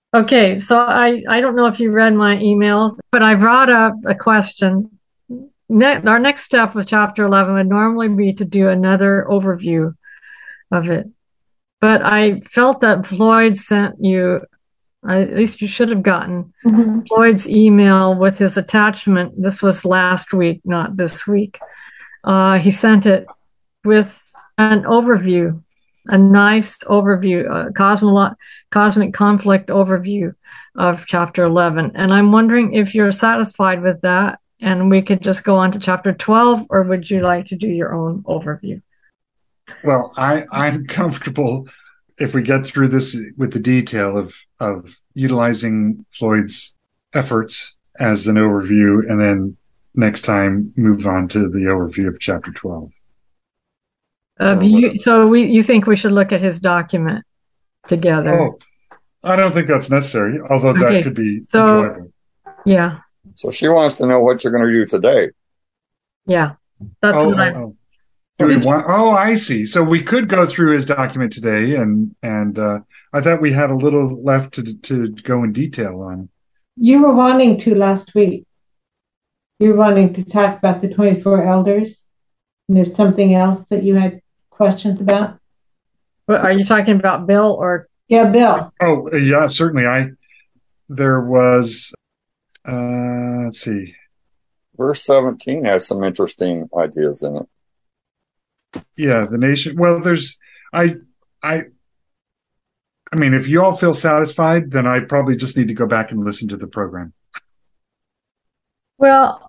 Okay, so I don't know if you read my email, but I brought up a question. Our next step with chapter 11 would normally be to do another overview of it. But I felt that Floyd sent you, at least you should have gotten Floyd's email with his attachment. This was last week, not this week. He sent it with an overview, a nice overview, a cosmic conflict overview of chapter 11. And I'm wondering if you're satisfied with that and we could just go on to chapter 12, or would you like to do your own overview? Well, I'm comfortable if we get through this with the detail of utilizing Floyd's efforts as an overview, and then next time move on to the overview of chapter 12. You think we should look at his document together? Oh, I don't think that's necessary, although that could be enjoyable. Yeah. So she wants to know what you're going to do today. Yeah, that's what Do we want? Oh, I see. So we could go through his document today, and I thought we had a little left to go in detail on. You were wanting to last week. You were wanting to talk about the 24 elders. And there's something else that you had questions about. What, are you talking about Bill or? Yeah, Bill. Oh, yeah, certainly. There was. Let's see. Verse 17 has some interesting ideas in it. Yeah, the nation. Well, I mean, if you all feel satisfied, then I probably just need to go back and listen to the program. Well,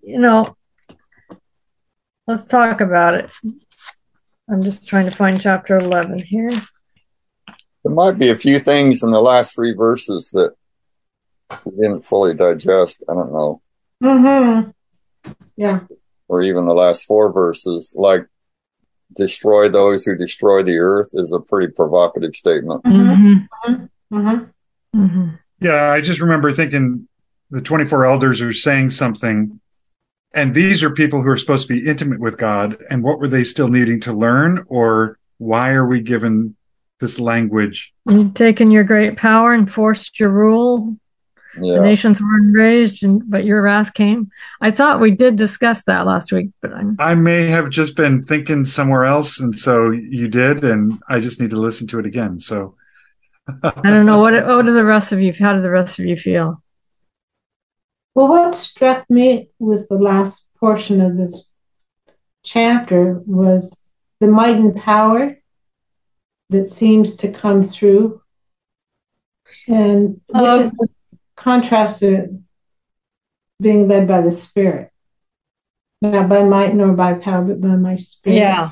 let's talk about it. I'm just trying to find chapter 11 here. There might be a few things in the last 3 verses that we didn't fully digest. I don't know. Mm-hmm. Yeah. Or even the last 4 verses, like destroy those who destroy the earth, is a pretty provocative statement. Mm-hmm. Mm-hmm. Mm-hmm. Yeah, I just remember thinking the 24 elders are saying something, and these are people who are supposed to be intimate with God, and what were they still needing to learn, or why are we given this language? You've taken your great power and forced your rule. Yeah. The nations were enraged, but your wrath came. I thought we did discuss that last week, but I may have just been thinking somewhere else, and so you did, and I just need to listen to it again. So I don't know what do the rest of you? How do the rest of you feel? Well, what struck me with the last portion of this chapter was the might and power that seems to come through, and which is a contrast to being led by the Spirit, not by might nor by power, but by my Spirit. Yeah.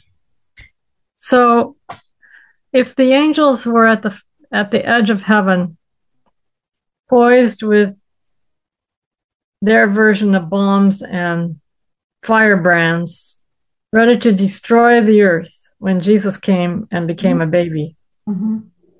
So, if the angels were at the edge of heaven, poised with their version of bombs and firebrands, ready to destroy the earth when Jesus came and became a baby. Mm-hmm.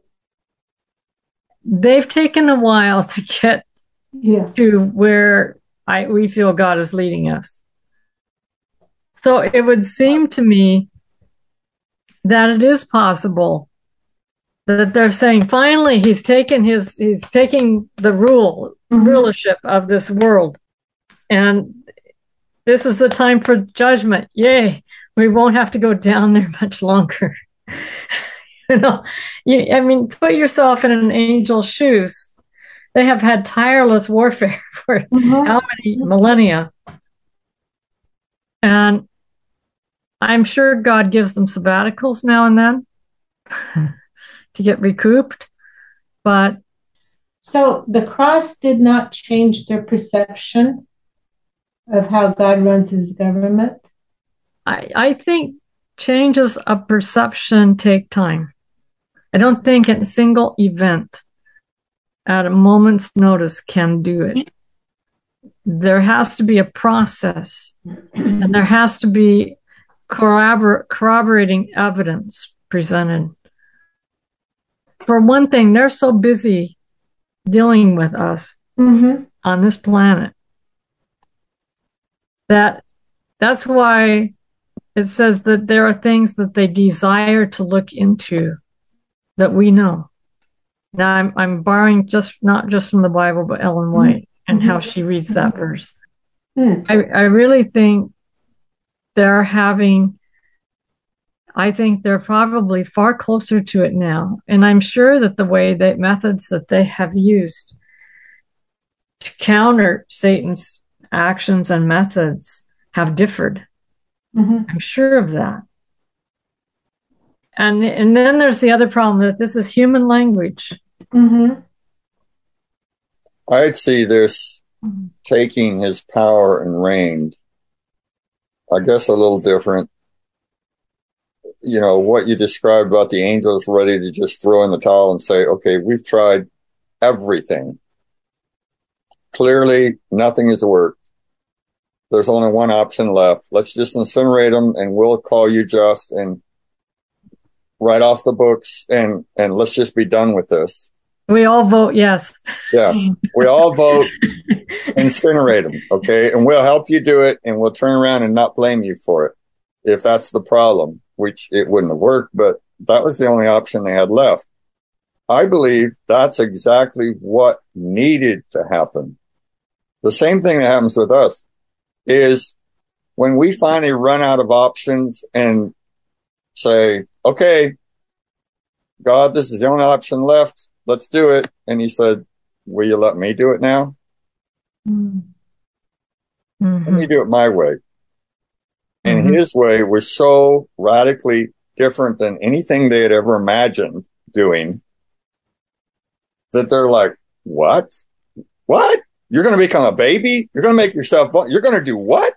They've taken a while to get to where we feel God is leading us. So it would seem to me that it is possible that they're saying, finally, he's taking the rulership of this world. And this is the time for judgment. Yay. We won't have to go down there much longer. Put yourself in an angel's shoes. They have had tireless warfare for how many millennia? And I'm sure God gives them sabbaticals now and then to get recouped. But so the cross did not change their perception of how God runs his government? I think changes of perception take time. I don't think a single event at a moment's notice can do it. There has to be a process, and there has to be corroborating evidence presented. For one thing, they're so busy dealing with us on this planet that's why it says that there are things that they desire to look into that we know. Now I'm borrowing not just from the Bible, but Ellen White and how she reads that verse. I really think I think they're probably far closer to it now. And I'm sure that the methods that they have used to counter Satan's actions and methods have differed. I'm sure of that. And then there's the other problem that this is human language. I'd see this taking his power and reign, I guess, a little different. You know, what you described about the angels ready to just throw in the towel and say, okay, we've tried everything. Clearly, nothing has worked. There's only one option left. Let's just incinerate them and we'll call you just and write off the books and let's just be done with this. We all vote yes. Yeah, we all vote incinerate them, okay? And we'll help you do it and we'll turn around and not blame you for it if that's the problem, which it wouldn't have worked, but that was the only option they had left. I believe that's exactly what needed to happen. The same thing that happens with us is when we finally run out of options and say, okay, God, this is the only option left. Let's do it. And he said, will you let me do it now? Let me do it my way. And his way was so radically different than anything they had ever imagined doing that they're like, what? What? You're going to become a baby? You're going to make yourself, you're going to do what?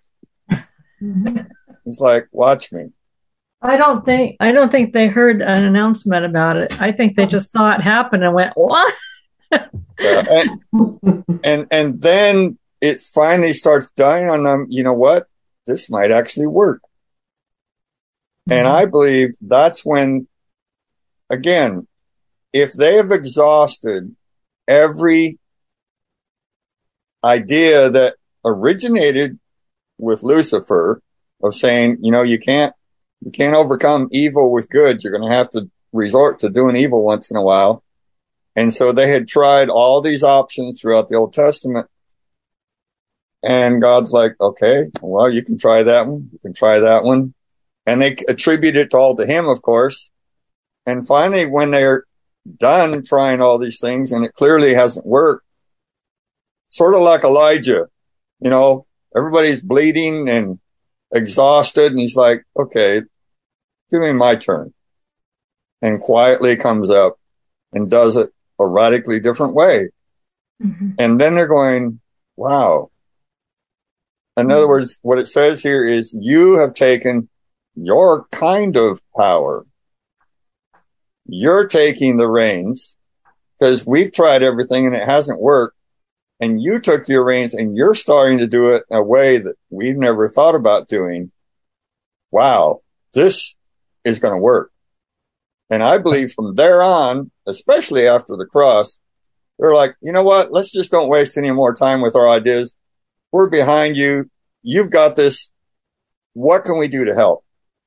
It's like, watch me. I don't think they heard an announcement about it. I think they just saw it happen and went, what? And then it finally starts dying on them. You know what? This might actually work. And I believe that's when, again, if they have exhausted every idea that originated with Lucifer of saying, you know, you can't overcome evil with good. You're going to have to resort to doing evil once in a while. And so they had tried all these options throughout the Old Testament. And God's like, okay, well, you can try that one. You can try that one. And they attribute it all to him, of course. And finally, when they're done trying all these things and it clearly hasn't worked, sort of like Elijah, you know, everybody's bleeding and exhausted. And he's like, okay, give me my turn. And quietly comes up and does it a radically different way. And then they're going, wow. In other words, what it says here is you have taken your kind of power. You're taking the reins because we've tried everything and it hasn't worked. And you took your reins and you're starting to do it in a way that we've never thought about doing. Wow, this is going to work. And I believe from there on, especially after the cross, they're like, you know what? Let's just don't waste any more time with our ideas. We're behind you. You've got this. What can we do to help?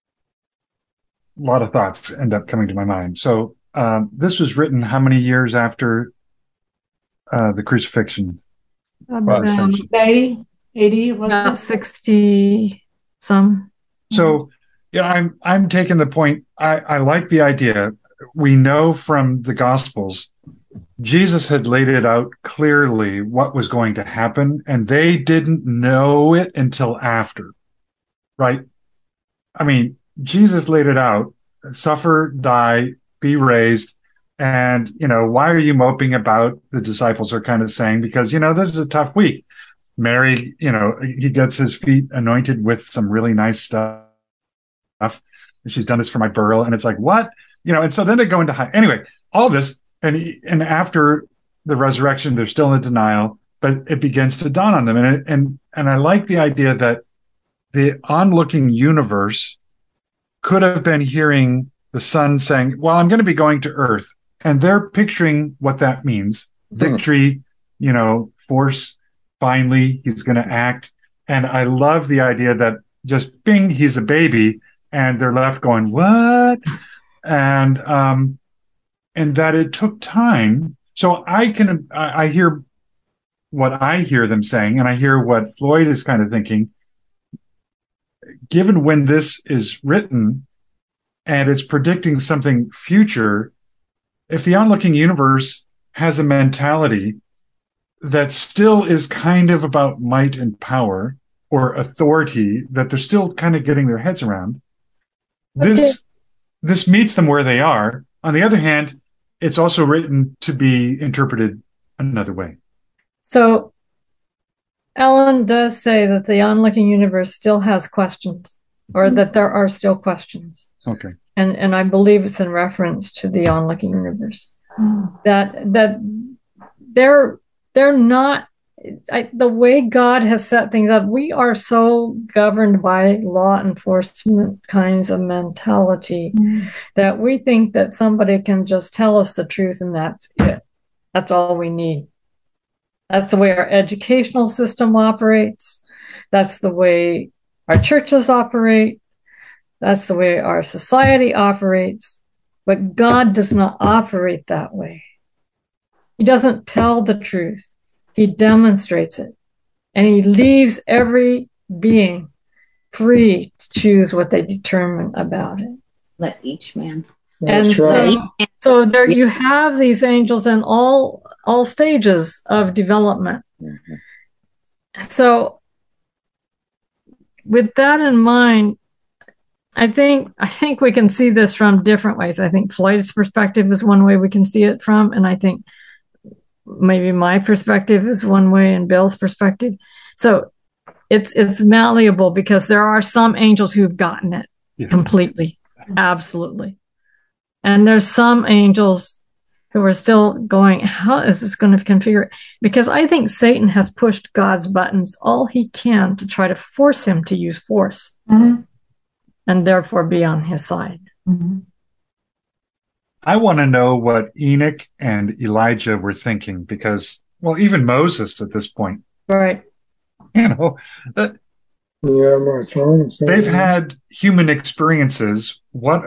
A lot of thoughts end up coming to my mind. So this was written how many years after the crucifixion? About 80, about 60 some. So, yeah, I'm taking the point. I like the idea. We know from the Gospels, Jesus had laid it out clearly what was going to happen, and they didn't know it until after, right? I mean, Jesus laid it out, suffer, die, be raised. And, you know, why are you moping about? The disciples are kind of saying, because, you know, this is a tough week. Mary, you know, he gets his feet anointed with some really nice stuff. She's done this for my burial. And it's like, what? You know, and so then they go into anyway, all this. And after the resurrection, they're still in denial, but it begins to dawn on them. And I like the idea that the onlooking universe could have been hearing the Son saying, well, I'm going to be going to earth. And they're picturing what that means. Victory, you know, force, finally, he's going to act. And I love the idea that just bing, he's a baby. And they're left going, what? And and that it took time. So I hear what I hear them saying, and I hear what Floyd is kind of thinking. Given when this is written and it's predicting something future, if the onlooking universe has a mentality that still is kind of about might and power or authority, that they're still kind of getting their heads around, this meets them where they are. On the other hand, it's also written to be interpreted another way. So Ellen does say that the onlooking universe still has questions, or that there are still questions. Okay. And I believe it's in reference to the onlooking universe. That they're not the way God has set things up. We are so governed by law enforcement kinds of mentality that we think that somebody can just tell us the truth and that's it. That's all we need. That's the way our educational system operates. That's the way our churches operate. That's the way our society operates. But God does not operate that way. He doesn't tell the truth. He demonstrates it. And he leaves every being free to choose what they determine about it. Let each man. That's right. So there you have these angels in all stages of development. Mm-hmm. So with that in mind, I think we can see this from different ways. I think Floyd's perspective is one way we can see it from, and I think maybe my perspective is one way and Bill's perspective. So it's malleable because there are some angels who've gotten it completely, absolutely. And there's some angels who are still going, how is this going to configure it? Because I think Satan has pushed God's buttons all he can to try to force him to use force and therefore be on his side. Mm-hmm. I want to know what Enoch and Elijah were thinking because, well, even Moses at this point. Right. You know, my phone. They've had human experiences. What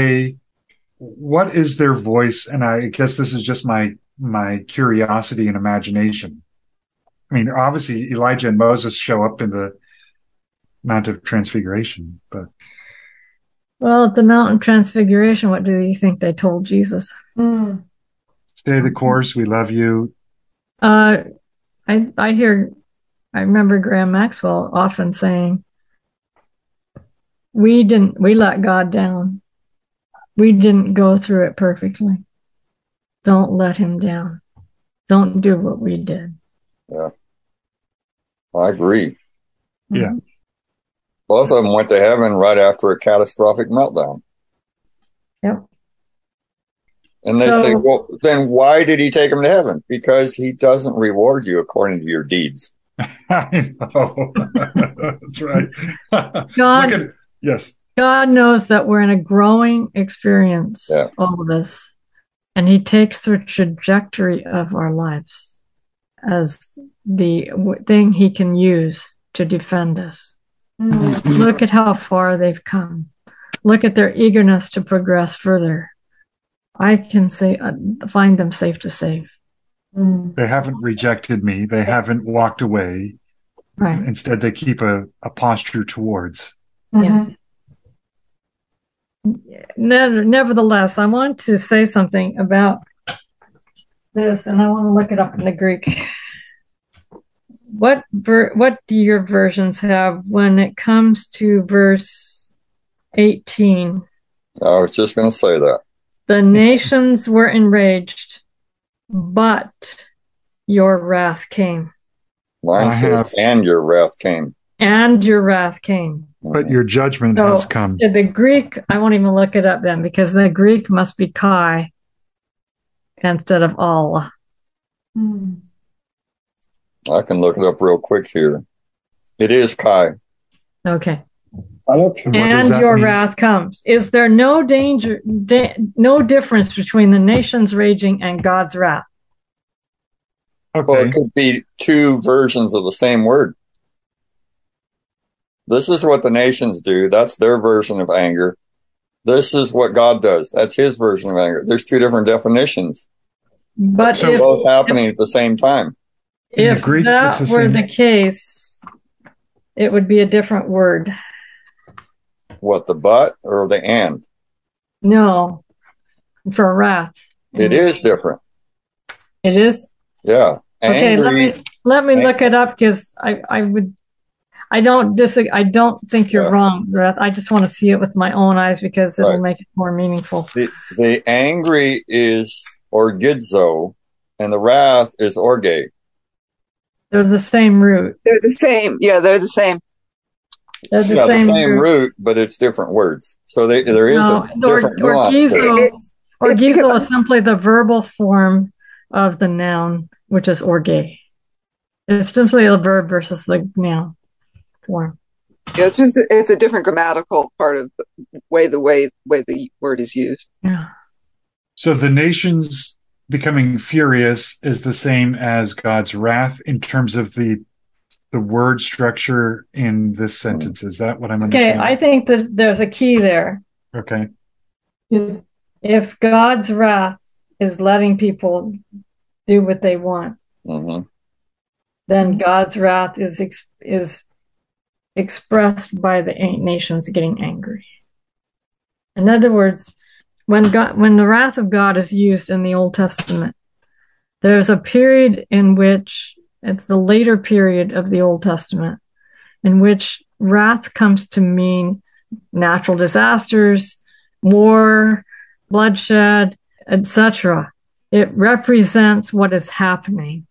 is their voice? And I guess this is just my curiosity and imagination. I mean, obviously Elijah and Moses show up in the Mount of Transfiguration, but. Well, at the Mount of Transfiguration, what do you think they told Jesus? Stay the course. We love you. I remember Graham Maxwell often saying, we let God down. We didn't go through it perfectly. Don't let him down. Don't do what we did. Yeah. I agree. Yeah. Both of them went to heaven right after a catastrophic meltdown. Yep. And they say, well, then why did he take them to heaven? Because he doesn't reward you according to your deeds. I know. That's right. Yes. God knows that we're in a growing experience, all of us, and he takes the trajectory of our lives as the thing he can use to defend us. Look at how far they've come. Look at their eagerness to progress further. I can say, find them safe to save. They haven't rejected me. They haven't walked away. Right. Instead, they keep a posture towards. Yes. Nevertheless, I want to say something about this, and I want to look it up in the Greek. What do your versions have when it comes to verse 18? I was just going to say that. The nations were enraged, but your wrath came. Mine says, and your wrath came. And your wrath came. But your judgment has come. The Greek, I won't even look it up then, because the Greek must be Kai instead of Allah. I can look it up real quick here. It is Kai. Okay. And your wrath comes. Is there no danger, no difference between the nations raging and God's wrath? Okay. Well, it could be two versions of the same word. This is what the nations do. That's their version of anger. This is what God does. That's his version of anger. There's two different definitions. But They're both happening at the same time. If Greek, that were the case, it would be a different word. What, the but or the and? No, for wrath. It is different. It is? Yeah. Okay, Angry, let me look it up, because I don't think you're wrong, Beth. I just want to see it with my own eyes, because it'll make it more meaningful. The angry is orgidzo, and the wrath is orge. They're the same root. They're the same. Yeah, they're the same. They're the same root, but it's different words. So there is a different nuance. Orgizo is simply the verbal form of the noun, which is orge. It's simply a verb versus the noun form. Yeah, it's a different grammatical part of the way the word is used. Yeah. So the nations becoming furious is the same as God's wrath in terms of the word structure in this sentence. Is that what I'm understanding? Okay, I think that there's a key there. Okay. If God's wrath is letting people do what they want, then God's wrath is expressed by the nations getting angry. In other words, when the wrath of God is used in the Old Testament, there's a period in which, it's the later period of the Old Testament, in which wrath comes to mean natural disasters, war, bloodshed, etc. It represents what is happening.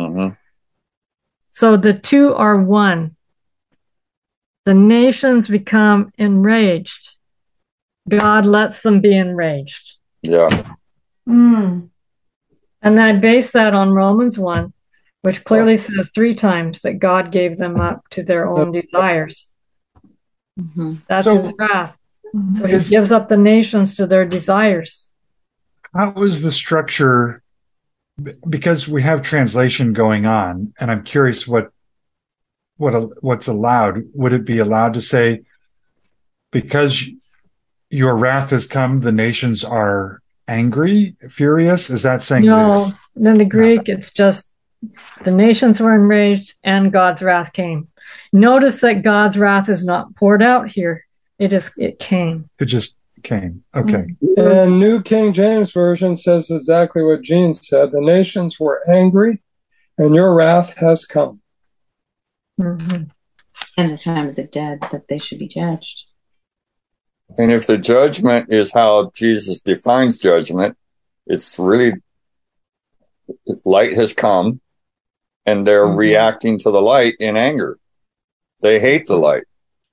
So the two are one. The nations become enraged. God lets them be enraged. Yeah. And I base that on Romans 1, which clearly says 3 times that God gave them up to their own desires. That's his wrath. So he gives up the nations to their desires. How is the structure? Because we have translation going on, and I'm curious what's allowed. Would it be allowed to say, because your wrath has come, the nations are angry, furious? Is that saying no? In the Greek, it's just the nations were enraged and God's wrath came. Notice that God's wrath is not poured out here. It came. It just came. Okay. And New King James Version says exactly what Jean said. The nations were angry and your wrath has come. In the time of the dead, that they should be judged. And if the judgment is how Jesus defines judgment, it's really light has come and they're reacting to the light in anger. They hate the light.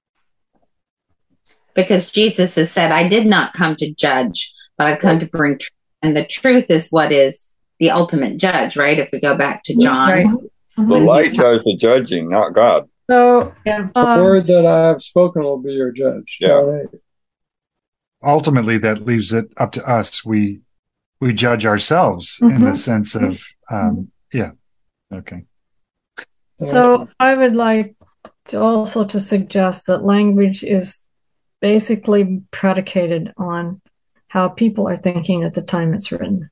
Because Jesus has said, I did not come to judge, but I've come to bring truth. And the truth is what is the ultimate judge, right? If we go back to John. Right. The light does the judging, not God. So the word that I have spoken will be your judge. Yeah. Ultimately, that leaves it up to us. We judge ourselves in the sense of, okay. So I would like to suggest that language is basically predicated on how people are thinking at the time it's written.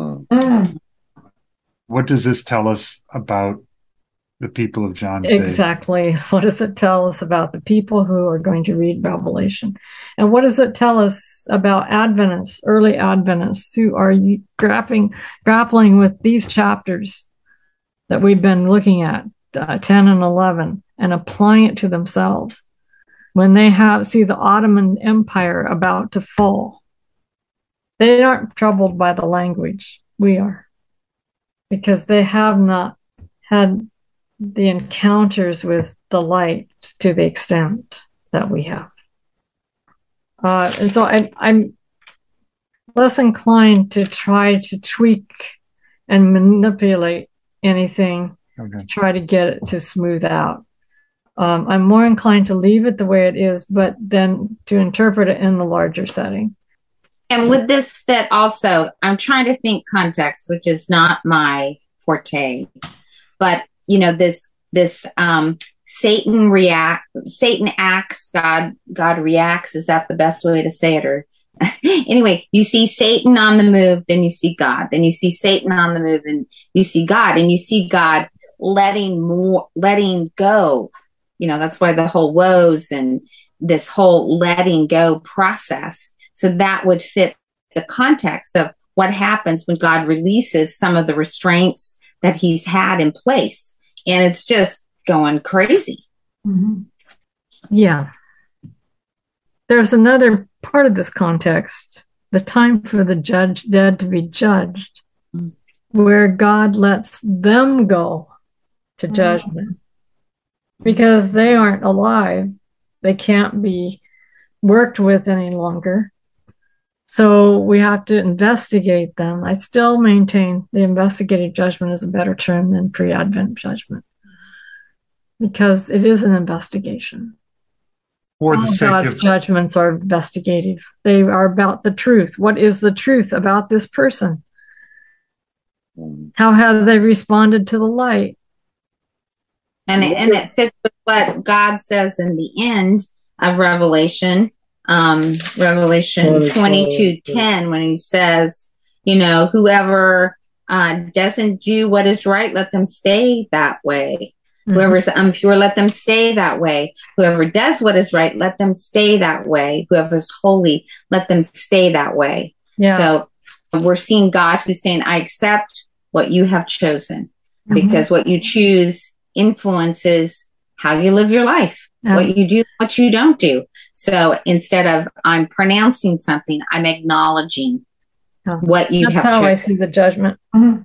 What does this tell us about the people of John's day? Exactly. What does it tell us about the people who are going to read Revelation? And what does it tell us about Adventists, early Adventists, who are grappling with these chapters that we've been looking at, 10 and 11, and applying it to themselves? When they see the Ottoman Empire about to fall, they aren't troubled by the language. We are. Because they have not had the encounters with the light to the extent that we have. And so I'm less inclined to try to tweak and manipulate anything to try to get it to smooth out. I'm more inclined to leave it the way it is, but then to interpret it in the larger setting. And would this fit also? I'm trying to think context, which is not my forte, but this Satan acts, God reacts. Is that the best way to say it? Or Anyway, you see Satan on the move, then you see God. Then you see Satan on the move, and you see God. And you see God letting go. That's why the whole woes and this whole letting go process. So that would fit the context of what happens when God releases some of the restraints that he's had in place. And it's just going crazy. Mm-hmm. Yeah. There's another part of this context, the time for the dead to be judged, where God lets them go to judgment because they aren't alive. They can't be worked with any longer. So we have to investigate them. I still maintain the investigative judgment is a better term than pre-Advent judgment because it is an investigation. For the sake God's judgments are investigative. They are about the truth. What is the truth about this person? How have they responded to the light? And it fits with what God says in the end of Revelation 22:10, when he says, whoever doesn't do what is right, let them stay that way. Whoever's impure, let them stay that way. Whoever does what is right, let them stay that way. Whoever's holy, let them stay that way. Yeah. So we're seeing God who's saying, I accept what you have chosen, because what you choose influences how you live your life, what you do, what you don't do. So instead of I'm pronouncing something, I'm acknowledging what you have chosen. That's how I see the judgment.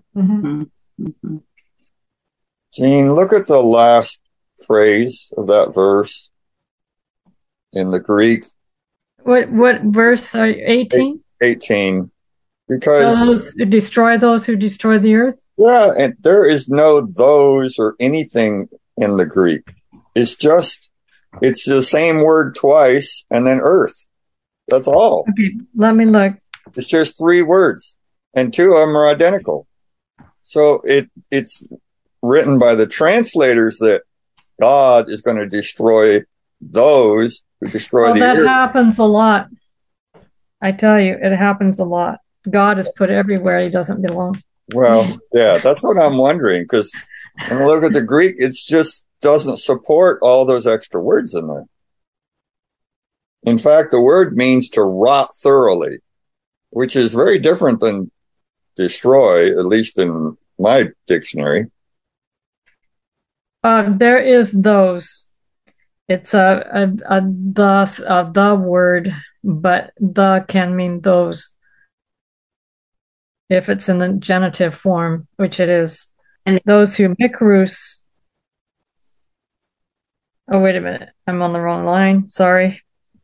Jean, look at the last phrase of that verse in the Greek. What verse are you? 18? 18. Because destroy those who destroy the earth? Yeah, and there is no those or anything in the Greek. It's the same word twice and then earth. That's all. Okay, let me look. It's just 3 words, and 2 of them are identical. So it's written by the translators that God is going to destroy those who destroy the earth. That happens a lot. I tell you, it happens a lot. God is put everywhere he doesn't belong. Well, yeah, that's what I'm wondering, because when I look at the Greek, it just doesn't support all those extra words in there. In fact, the word means to rot thoroughly, which is very different than destroy, at least in my dictionary. There is those. It's the word, but the can mean those. If it's in the genitive form, which it is. And those who mikrus. Oh, wait a minute. I'm on the wrong line. Sorry.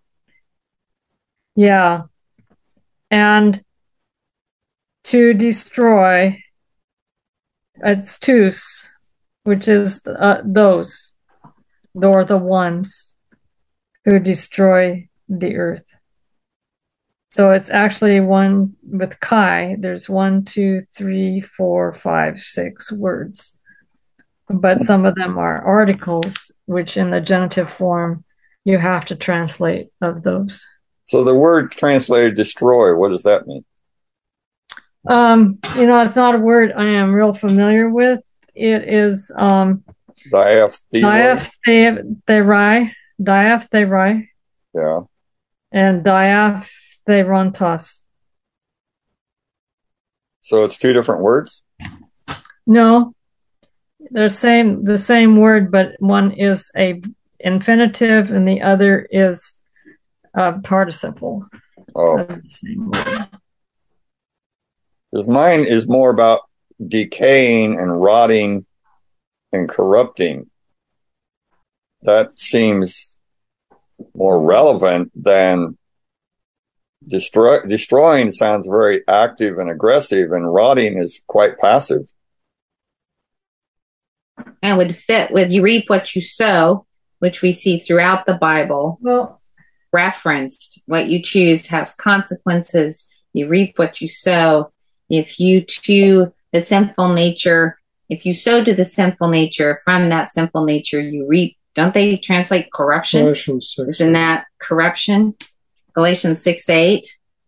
Yeah. And to destroy, it's tous, which is those, or the ones who destroy the earth. So it's actually one with Chi. There's 1, 2, 3, 4, 5, 6 words. But some of them are articles, which in the genitive form, you have to translate of those. So the word translated destroy, what does that mean? It's not a word I am real familiar with. It is diaphterai. Yeah. And diaphterontos. So it's 2 different words? No. They're the same word, but one is a infinitive and the other is a participle. Oh. Because mine is more about decaying and rotting and corrupting. That seems more relevant than destroying. Sounds very active and aggressive, and rotting is quite passive. And would fit with you reap what you sow, which we see throughout the Bible. Well, referenced. What you choose has consequences. You reap what you sow. If you to the sinful nature, if you sow to the sinful nature, from that sinful nature you reap. Don't they translate corruption? Galatians 6. Isn't that corruption? Galatians 6:8.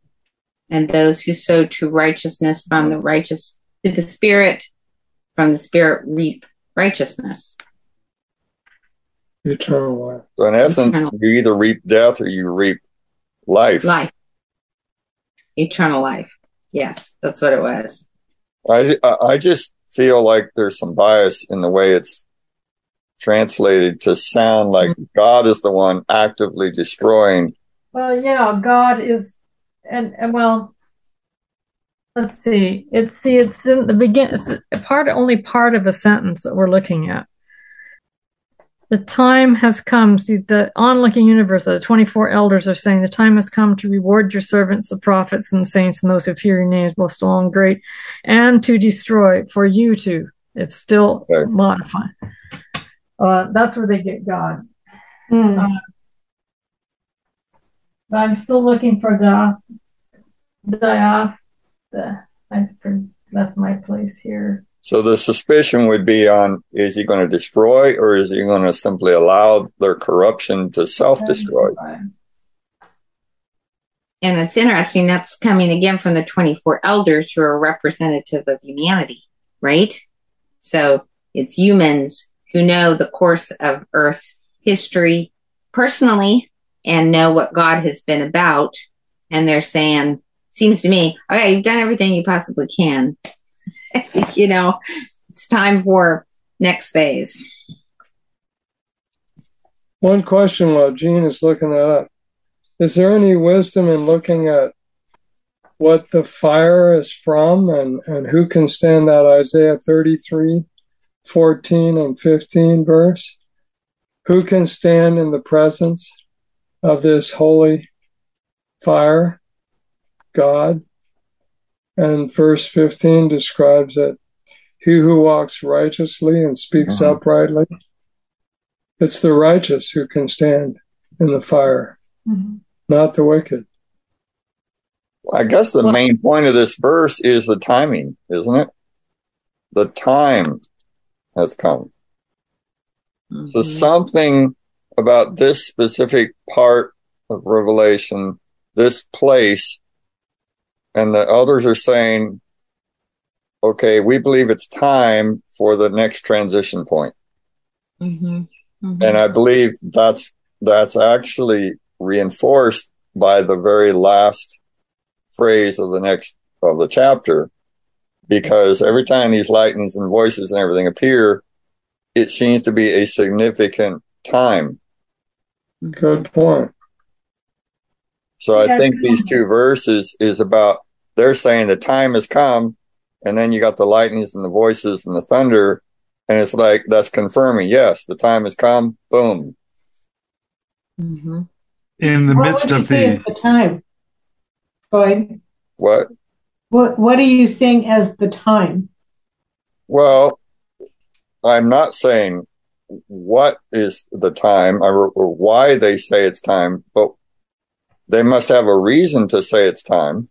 And those who sow to righteousness from the righteous to the Spirit, from the Spirit reap righteousness. Eternal life. So in essence, you either reap death or you reap life. Life. Eternal life. Yes, that's what it was. I just feel like there's some bias in the way it's translated to sound like God is the one actively destroying. Well, yeah, God is, and well, let's see. It's in the beginning. It's only part of a sentence that we're looking at. The time has come. See, the onlooking universe, the 24 elders are saying the time has come to reward your servants, the prophets and the saints, and those who fear your names, both small and great, and to destroy for you to. It's still modifying. That's where they get God. But I'm still looking for I left my place here. So the suspicion would be on, is he going to destroy or is he going to simply allow their corruption to self-destroy? And it's interesting, that's coming again from the 24 elders who are representative of humanity, right? So it's humans who know the course of Earth's history personally and know what God has been about. And they're saying, seems to me, okay, you've done everything you possibly can. It's time for next phase. One question while Jean is looking that up. Is there any wisdom in looking at what the fire is from and who can stand that Isaiah 33, 14 and 15 verse? Who can stand in the presence of this holy fire? God. And verse 15 describes that he who walks righteously and speaks uprightly, it's the righteous who can stand in the fire, not the wicked. I guess the main point of this verse is the timing, isn't it? The time has come. So something about this specific part of Revelation, this place, and the others are saying, okay, we believe it's time for the next transition point. And I believe that's actually reinforced by the very last phrase of the chapter, because every time these lightnings and voices and everything appear, it seems to be a significant time. Good point. So I think these two verses is about, they're saying the time has come, and then you got the lightnings and the voices and the thunder, and it's like, that's confirming, yes, the time has come, boom. In the midst of the time, Boyd. What are you saying as the time? Well, I'm not saying what is the time or why they say it's time, but they must have a reason to say it's time.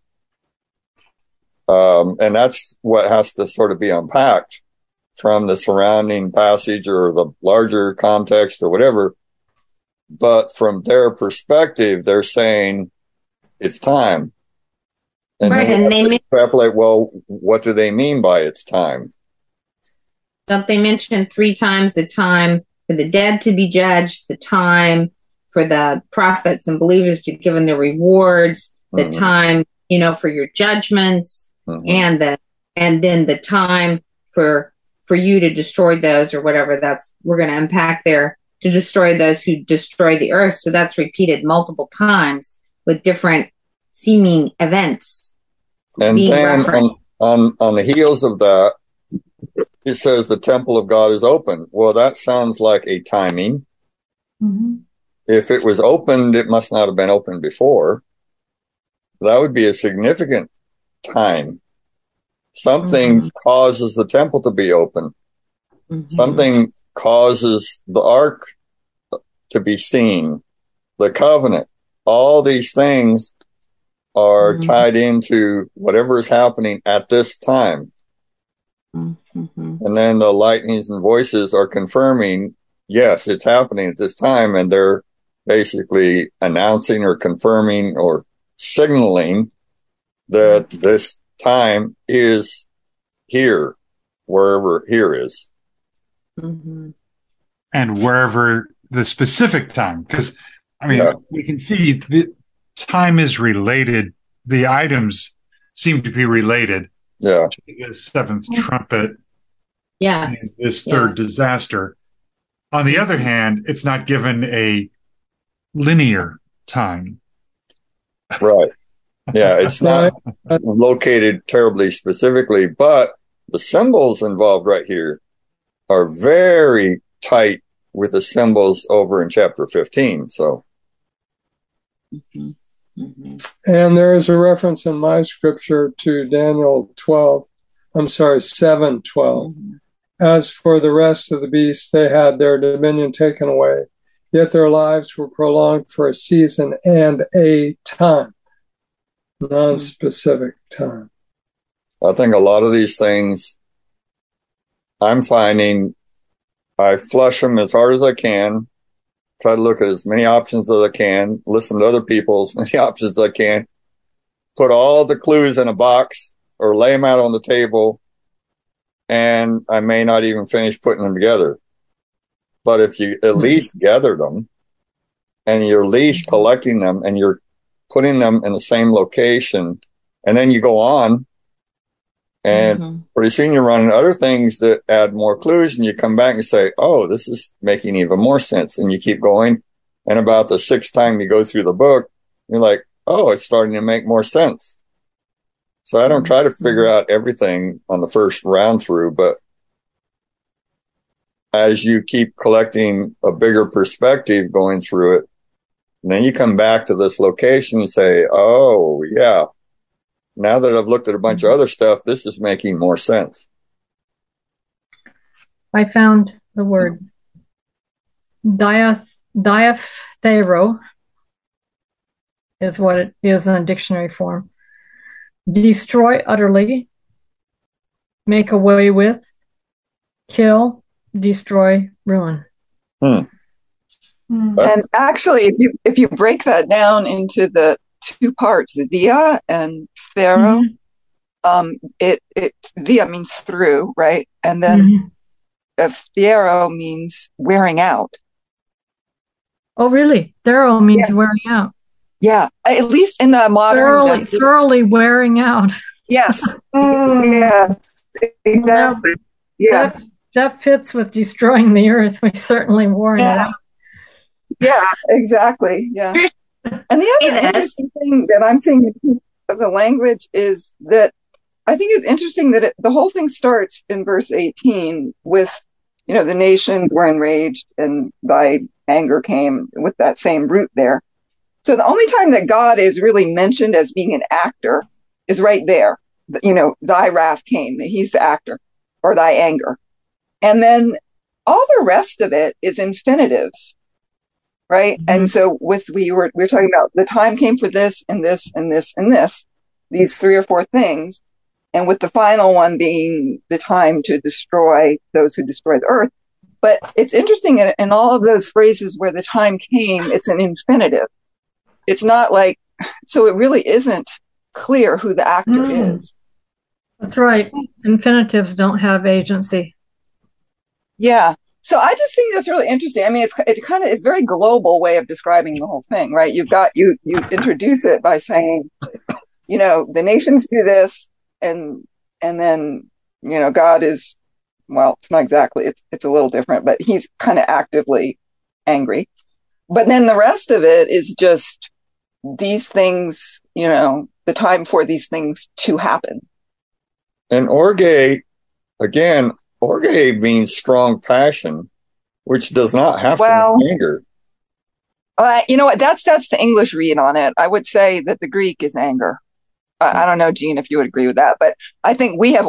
And that's what has to sort of be unpacked from the surrounding passage or the larger context or whatever. But from their perspective, they're saying it's time. And right, then and they extrapolate, well, what do they mean by it's time? Don't they mention 3 times the time for the dead to be judged, the time for the prophets and believers to give them their rewards, the time, for your judgments, and then the time for you to destroy those or whatever we're going to unpack there, to destroy those who destroy the earth. So that's repeated multiple times with different seeming events. And then on the heels of that, it says the temple of God is open. Well, that sounds like a timing. If it was opened, it must not have been opened before. That would be a significant time. Something causes the temple to be open. Something causes the ark to be seen, the covenant. All these things are tied into whatever is happening at this time. And then the lightnings and voices are confirming, yes, it's happening at this time. And they're basically announcing or confirming or signaling that this time is here, wherever here is. Mm-hmm. And wherever the specific time, because I mean, we can see the time is related. The items seem to be related. Yeah. To the seventh trumpet. Yes. And this third disaster. On the other hand, it's not given a linear time. Right. Yeah, it's not located terribly specifically, but the symbols involved right here are very tight with the symbols over in chapter 15. So, Mm-hmm. Mm-hmm. And there is a reference in my scripture to Daniel 7:12. Mm-hmm. As for the rest of the beasts, they had their dominion taken away, yet their lives were prolonged for a season and a time, non-specific time. I think a lot of these things I'm finding, I flush them as hard as I can, try to look at as many options as I can, listen to other people as many options as I can, put all the clues in a box or lay them out on the table, and I may not even finish putting them together. But if you at least gathered them and you're at least collecting them and you're putting them in the same location, and then you go on and pretty soon you're running other things that add more clues, and you come back and say, oh, this is making even more sense. And you keep going. And about the sixth time you go through the book, you're like, oh, it's starting to make more sense. So I don't try to figure out everything on the first round through, but as you keep collecting a bigger perspective going through it, and then you come back to this location and say, oh, yeah, now that I've looked at a bunch of other stuff, this is making more sense. I found the word diaphthero is what it is in a dictionary form. Destroy utterly, make away with, kill, destroy, ruin. And actually, if you break that down into the two parts, the dia and pharaoh, it dia means through, right? And then pharaoh means wearing out. Oh, really? Thorough means wearing out. Yeah, at least in the modern, thoroughly wearing out. Yes. Yes, exactly. Yeah, that fits with destroying the earth. We certainly worn it out. Yeah, exactly. Yeah. And the other interesting thing that I'm seeing of the language is that I think it's interesting that the whole thing starts in verse 18 with, the nations were enraged and thy anger came, with that same root there. So the only time that God is really mentioned as being an actor is right there. Thy wrath came, that he's the actor, or thy anger. And then all the rest of it is infinitives, right? And so we were talking about the time came for this and this and this and this, these three or four things. And with the final one being the time to destroy those who destroy the earth. But it's interesting in all of those phrases where the time came, it's an infinitive. It's not like, so it really isn't clear who the actor is. That's right. Infinitives don't have agency. Yeah. So I just think that's really interesting. I mean, it's very global way of describing the whole thing, right? You introduce it by saying, the nations do this, and then, God is, well, it's not exactly, it's a little different, but he's kind of actively angry. But then the rest of it is just these things, the time for these things to happen. And orge, again, orge means strong passion, which does not have to be anger. You know what? That's the English read on it. I would say that the Greek is anger. I don't know, Jean, if you would agree with that, but I think we've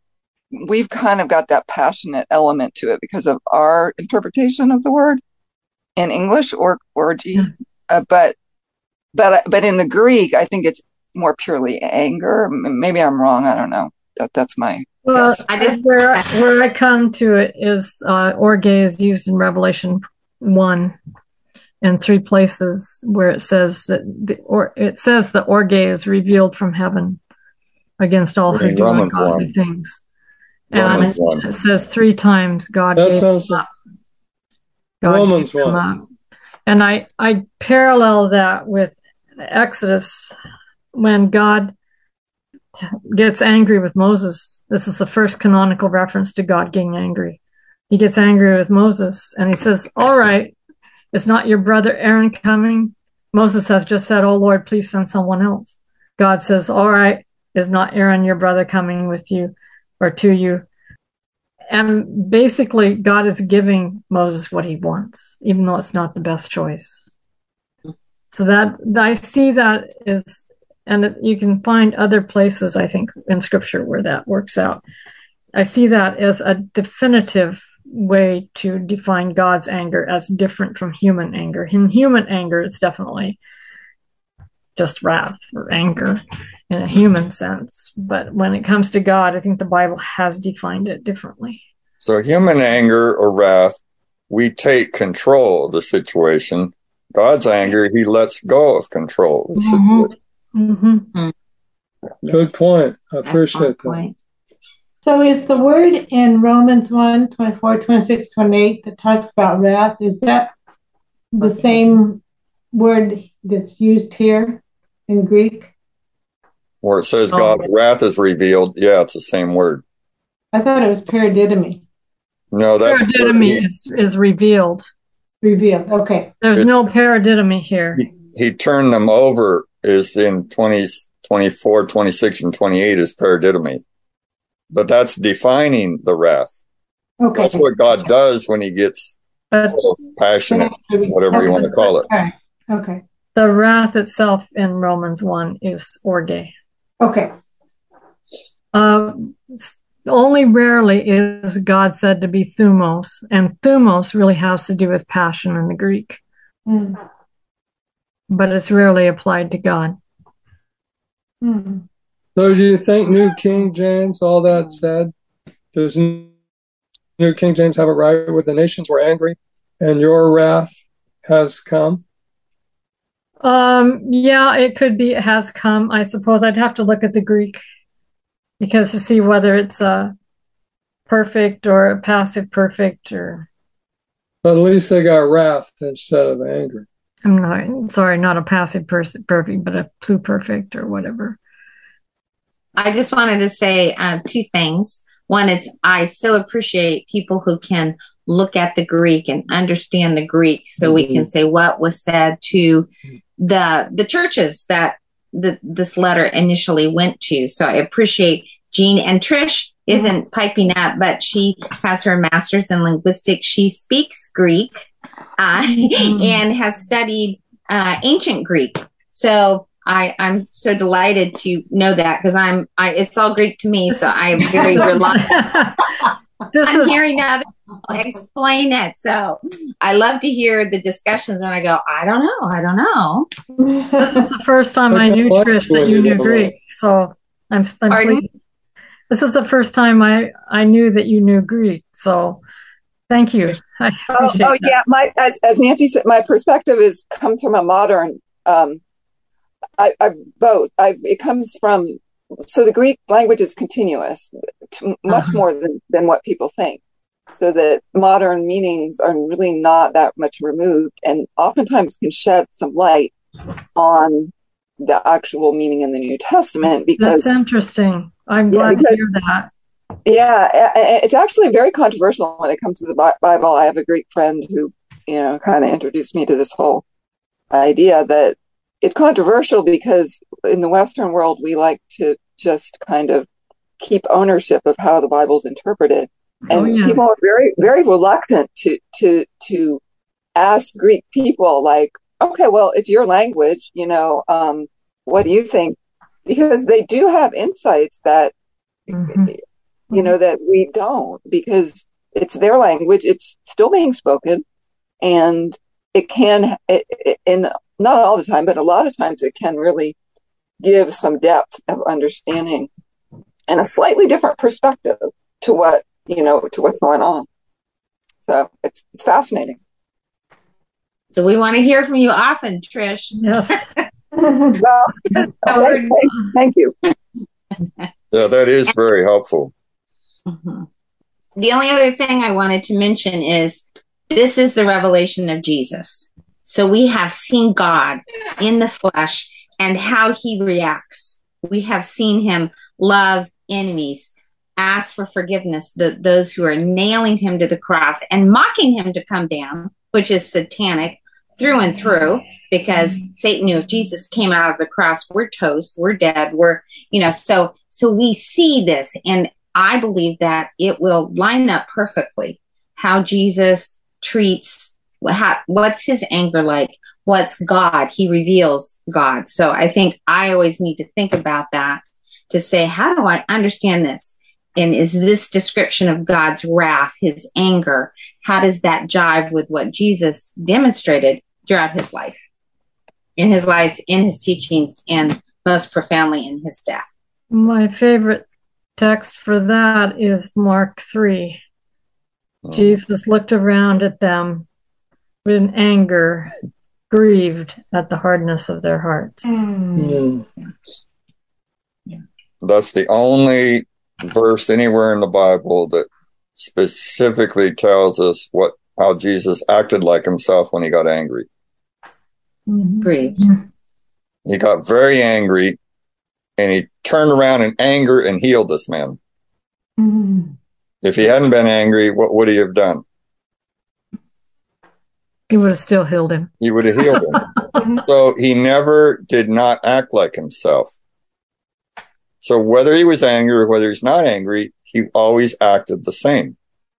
kind of got that passionate element to it because of our interpretation of the word in English, orge. But in the Greek, I think it's more purely anger. Maybe I'm wrong. I don't know. That's my guess. Where I come to it is orge is used in Revelation 1 and 3 places where it says that the orge is revealed from heaven. against all who do Romans ungodly 1. things. Romans And 1. it says 3 times God That gave sounds them like up. God Romans gave them 1. up. And I parallel that with Exodus when God gets angry with Moses. This is the first canonical reference to God getting angry. He gets angry with Moses and he says, all right, is not your brother Aaron coming? Moses has just said, oh Lord, please send someone else. God says, all right, is not Aaron your brother coming with you or to you? And basically God is giving Moses what he wants, even though it's not the best choice. So that I see that is, and you can find other places, I think, in scripture where that works out. I see that as a definitive way to define God's anger as different from human anger. In human anger, it's definitely just wrath or anger in a human sense. But when it comes to God, I think the Bible has defined it differently. So human anger or wrath, we take control of the situation. God's anger, he lets go of control of the situation. Mm-hmm. Good point. I appreciate that. So is the word in Romans 1, 24, 26, 28 that talks about wrath, is that the same word that's used here in Greek? Where it says God's wrath is revealed, yeah, it's the same word. I thought it was paradidomi. No, that's paradidomi is revealed. Revealed, okay. There's no paradidomi here. He turned them over is in 24, 26, and 28 is paradidomi. But that's defining the wrath. Okay. That's what God does when he gets passionate, whatever you want to call it. Okay. The wrath itself in Romans 1 is orge. Okay. Only rarely is God said to be thumos, and thumos really has to do with passion in the Greek. But it's rarely applied to God. So do you think New King James, all that said, does New King James have it right where the nations were angry and your wrath has come? Yeah, it could be it has come. I suppose I'd have to look at the Greek because to see whether it's a perfect or a passive perfect or. But at least they got wrath instead of anger. Not a passive perfect, but a pluperfect or whatever. I just wanted to say 2 things. One is I so appreciate people who can look at the Greek and understand the Greek so we can say what was said to the churches that this letter initially went to. So I appreciate Jean, and Trish isn't piping up, but she has her master's in linguistics. She speaks Greek and has studied ancient Greek. So I'm so delighted to know that because it's all Greek to me. So I'm very reliant. I'm hearing other people explain it. So I love to hear the discussions when I go, I don't know. This is the first time I knew, Trish, that you knew Greek. So I'm pleased. This is the first time I knew that you knew Greek. So thank you. I appreciate that. Yeah. As Nancy said, my perspective comes from a modern. It comes from. So the Greek language is continuous, much more than what people think. So that modern meanings are really not that much removed, and oftentimes can shed some light on the actual meaning in the New Testament. Because that's interesting. I'm glad to hear that. Yeah, it's actually very controversial when it comes to the Bible. I have a Greek friend who, kind of introduced me to this whole idea that it's controversial because in the Western world, we like to just kind of keep ownership of how the Bible's interpreted. And people are very, very reluctant to ask Greek people like, okay, well, it's your language, what do you think? Because they do have insights that, that we don't, because it's their language. It's still being spoken, and it can, in not all the time, but a lot of times it can really give some depth of understanding and a slightly different perspective to what, to what's going on. So it's fascinating. So we want to hear from you often, Trish. Yes. Well, thank you. Yeah, that is very helpful. Mm-hmm. The only other thing I wanted to mention is this is the revelation of Jesus. So we have seen God in the flesh and how he reacts. We have seen him love enemies, ask for forgiveness, those who are nailing him to the cross and mocking him to come down, which is satanic through and through, because Satan knew if Jesus came out of the cross, we're toast, we're dead, so we see this, and I believe that it will line up perfectly how Jesus treats, what's his anger like, what's God, he reveals God. So I think I always need to think about that to say, how do I understand this? And is this description of God's wrath, his anger, how does that jive with what Jesus demonstrated throughout his life, in his teachings, and most profoundly in his death? My favorite text for that is Mark 3. Jesus looked around at them in anger, grieved at the hardness of their hearts. That's the only verse anywhere in the Bible that specifically tells us how Jesus acted like himself when he got angry. Grieved. He got very angry, and he turned around in anger and healed this man. If he hadn't been angry, what would he have done? He would have still healed him. He would have healed him. So he never did not act like himself. So whether he was angry or whether he's not angry, he always acted the same.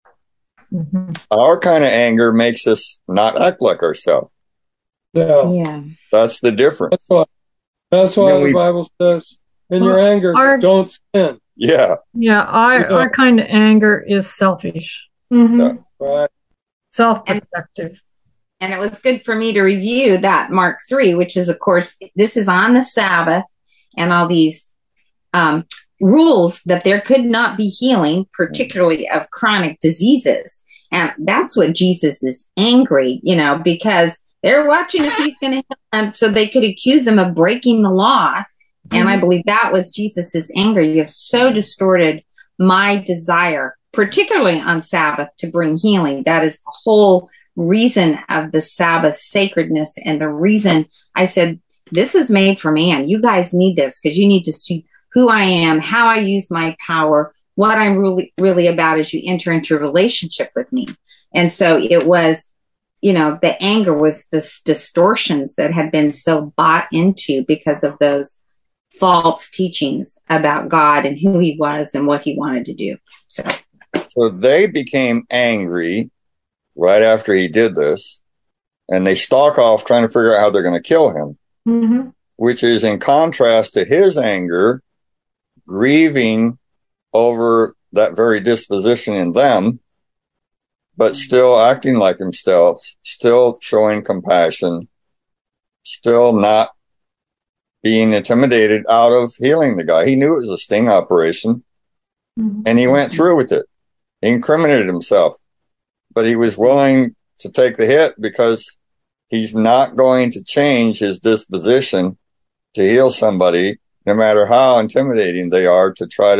Our kind of anger makes us not act like ourselves. Yeah. That's the difference. That's why the Bible says, in your anger, don't sin. Yeah. Yeah, our kind of anger is selfish. Yeah. Right. Self-protective. And it was good for me to review that Mark 3, which is, of course, this is on the Sabbath, and all these rules that there could not be healing, particularly of chronic diseases. And that's what Jesus is angry, because they're watching if he's going to heal them, so they could accuse him of breaking the law. And I believe that was Jesus's anger. You have so distorted my desire, particularly on Sabbath, to bring healing. That is the whole reason of the Sabbath sacredness, and the reason I said, this was made for man. You guys need this because you need to see who I am, how I use my power, what I'm really about as you enter into a relationship with me. And so it was, the anger was this distortions that had been so bought into because of those false teachings about God and who he was and what he wanted to do. So they became angry right after he did this, and they stalk off trying to figure out how they're going to kill him, which is in contrast to his anger, grieving over that very disposition in them, but still acting like himself, still showing compassion, still not being intimidated out of healing the guy. He knew it was a sting operation, and he went through with it. He incriminated himself, but he was willing to take the hit because he's not going to change his disposition to heal somebody, no matter how intimidating they are, to try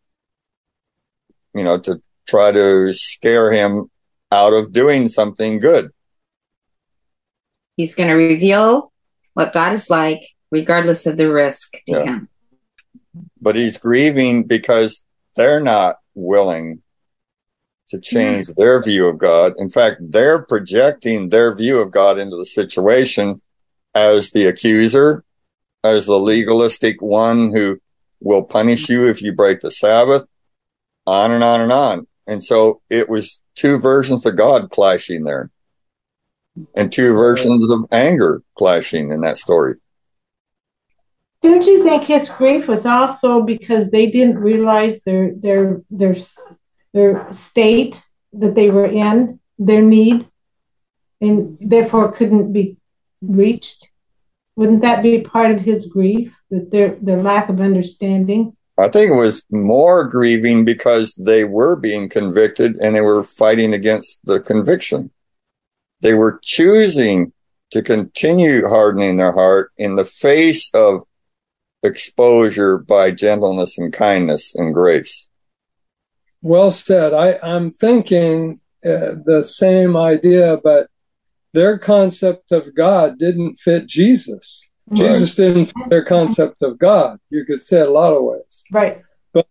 to scare him out of doing something good. He's going to reveal what God is like, regardless of the risk to him. But he's grieving because they're not willing to change their view of God. In fact, they're projecting their view of God into the situation as the accuser, as the legalistic one who will punish you if you break the Sabbath, on and on and on. And so it was two versions of God clashing there, and two versions of anger clashing in that story. Don't you think his grief was also because they didn't realize their state that they were in, their need, and therefore couldn't be reached? Wouldn't that be part of his grief, that their lack of understanding? I think it was more grieving because they were being convicted and they were fighting against the conviction. They were choosing to continue hardening their heart in the face of exposure by gentleness and kindness and grace. Well said. I'm thinking the same idea, but their concept of God didn't fit Jesus. Right. Jesus didn't fit their concept of God. You could say it a lot of ways. Right. But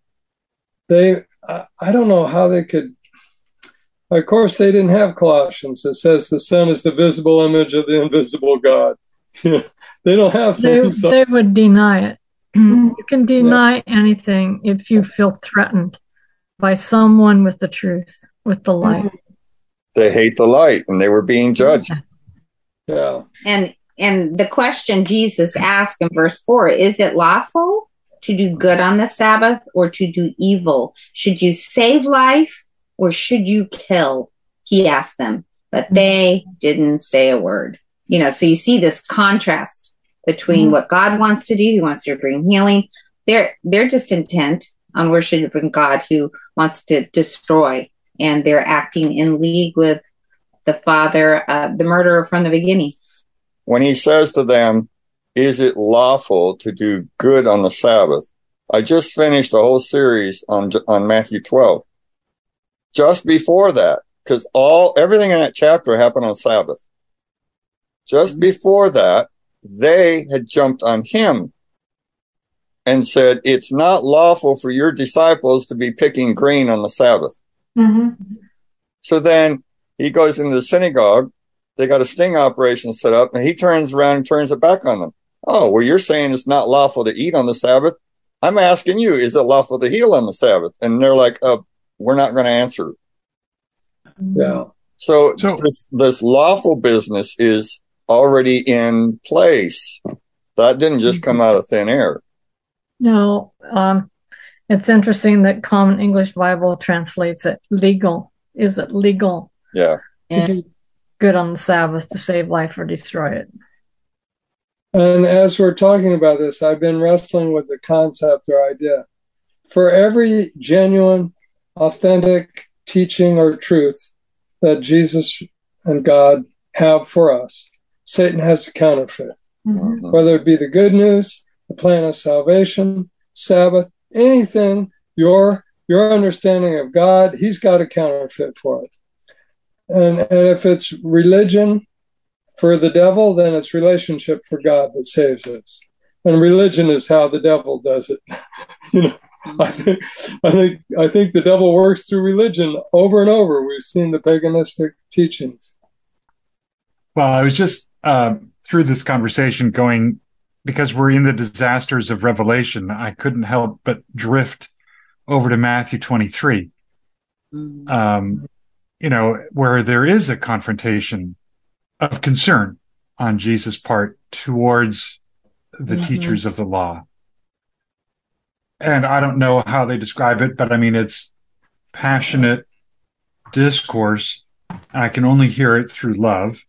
I don't know how they could. Of course, they didn't have Colossians. It says the Son is the visible image of the invisible God. They don't have things. They would deny it. You can deny anything if you feel threatened by someone with the truth, with the light. They hate the light, and they were being judged. Yeah. And the question Jesus asked in verse 4, is it lawful to do good on the Sabbath or to do evil? Should you save life or should you kill? He asked them, but they didn't say a word. You know, so you see this contrast between what God wants to do. He wants to bring healing. They're just intent on worshiping God who wants to destroy, and they're acting in league with the father, the murderer from the beginning. When he says to them, is it lawful to do good on the Sabbath? I just finished a whole series on Matthew 12. Just before that, because everything in that chapter happened on Sabbath. Just before that, they had jumped on him and said, it's not lawful for your disciples to be picking grain on the Sabbath. So then he goes into the synagogue. They got a sting operation set up, and he turns around and turns it back on them. Oh, well, you're saying it's not lawful to eat on the Sabbath. I'm asking you, is it lawful to heal on the Sabbath? And they're like, we're not going to answer. Yeah. So this lawful business is already in place. That didn't just come out of thin air. No, it's interesting that Common English Bible translates it legal. Is it legal? Yeah. To do good on the Sabbath to save life or destroy it? And as we're talking about this, I've been wrestling with the concept or idea. For every genuine, authentic teaching or truth that Jesus and God have for us, Satan has a counterfeit. Whether it be the good news, the plan of salvation, Sabbath, anything, your understanding of God, he's got a counterfeit for it. And if it's religion for the devil, then it's relationship for God that saves us. And religion is how the devil does it. I think the devil works through religion over and over. We've seen the paganistic teachings. Well, I was just through this conversation going, because we're in the disasters of Revelation, I couldn't help but drift over to Matthew 23. Where there is a confrontation of concern on Jesus' part towards the teachers of the law. And I don't know how they describe it, but I mean, it's passionate discourse. I can only hear it through love.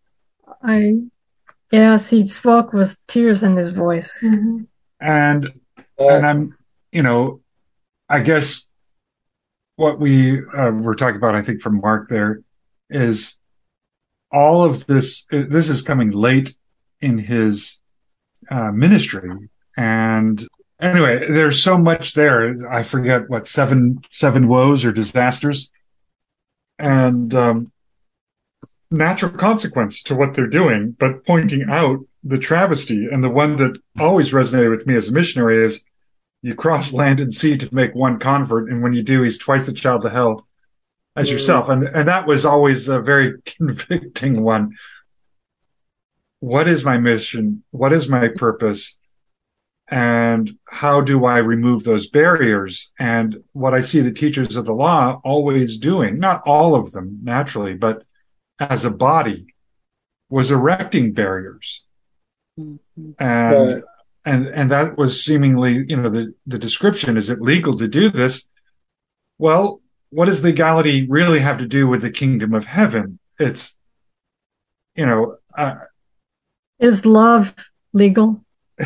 Yes, he spoke with tears in his voice. And I'm, I guess what we were talking about, I think from Mark there, is all of this is coming late in his ministry. And anyway, there's so much there. I forget what, seven woes or disasters. And natural consequence to what they're doing, but pointing out the travesty. And the one that always resonated with me as a missionary is you cross land and sea to make one convert, and when you do, he's twice the child of hell as yourself. And that was always a very convicting one. What is my mission? What is my purpose? And how do I remove those barriers? And what I see the teachers of the law always doing, not all of them naturally, but as a body, was erecting barriers. And that was seemingly, the description. Is it legal to do this? Well, what does legality really have to do with the kingdom of heaven? It's, is love legal?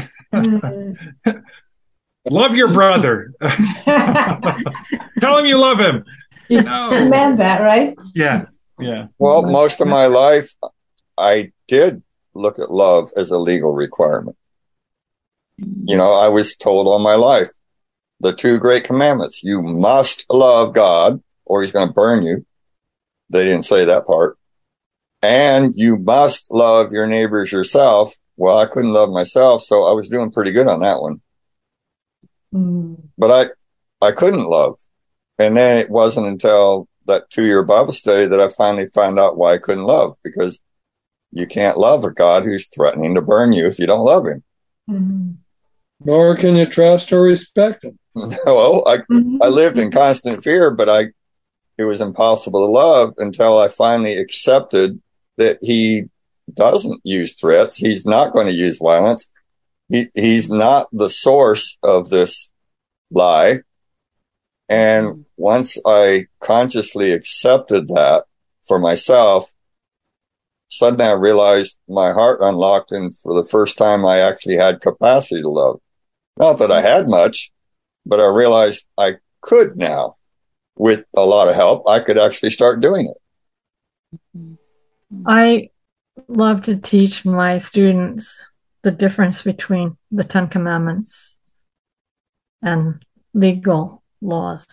Love your brother. Tell him you love him. Command that, right? Yeah. Well, most of my life, I did look at love as a legal requirement. You know, I was told all my life, the two great commandments, you must love God or he's going to burn you. They didn't say that part. And you must love your neighbors yourself. Well, I couldn't love myself, so I was doing pretty good on that one. But I couldn't love. And then it wasn't until that 2-year Bible study that I finally found out why I couldn't love, because you can't love a God who's threatening to burn you if you don't love him. Nor can you trust or respect him. Well, I lived in constant fear, but it was impossible to love until I finally accepted that he doesn't use threats. He's not going to use violence. He's not the source of this lie. And once I consciously accepted that for myself, suddenly I realized my heart unlocked, and for the first time I actually had capacity to love. Not that I had much, but I realized I could now. With a lot of help, I could actually start doing it. I love to teach my students the difference between the 10 Commandments and legal laws.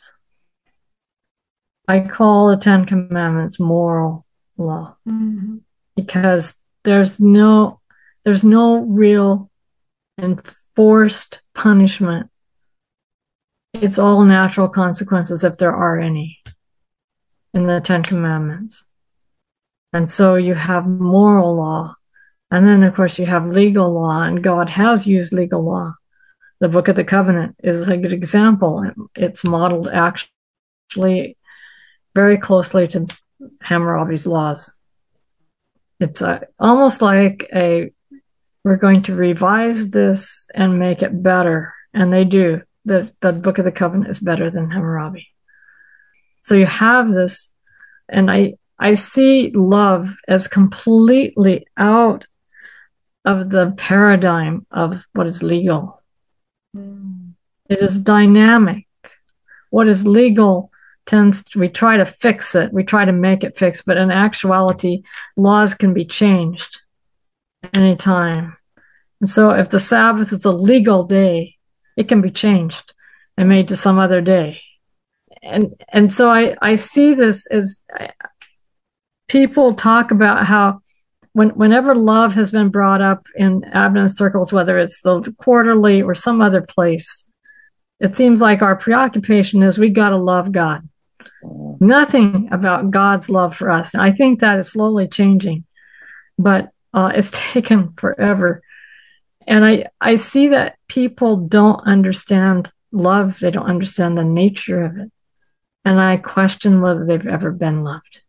I call the 10 Commandments moral law because there's no real enforced punishment. It's all natural consequences, if there are any, in the 10 Commandments. And so you have moral law. And then, of course, you have legal law, and God has used legal law. The Book of the Covenant is a good example. It's modeled actually very closely to Hammurabi's laws. It's almost like we're going to revise this and make it better. And they do. The Book of the Covenant is better than Hammurabi. So you have this, and I see love as completely out of the paradigm of what is legal. It is dynamic. What is legal we try to fix it, we try to make it fixed, but in actuality, laws can be changed anytime. And so if the Sabbath is a legal day, it can be changed and made to some other day. And so I see this as people talk about how whenever love has been brought up in Adventist circles, whether it's the quarterly or some other place, it seems like our preoccupation is we got to love God. Nothing about God's love for us. And I think that is slowly changing, but it's taken forever. And I see that people don't understand love. They don't understand the nature of it. And I question whether they've ever been loved.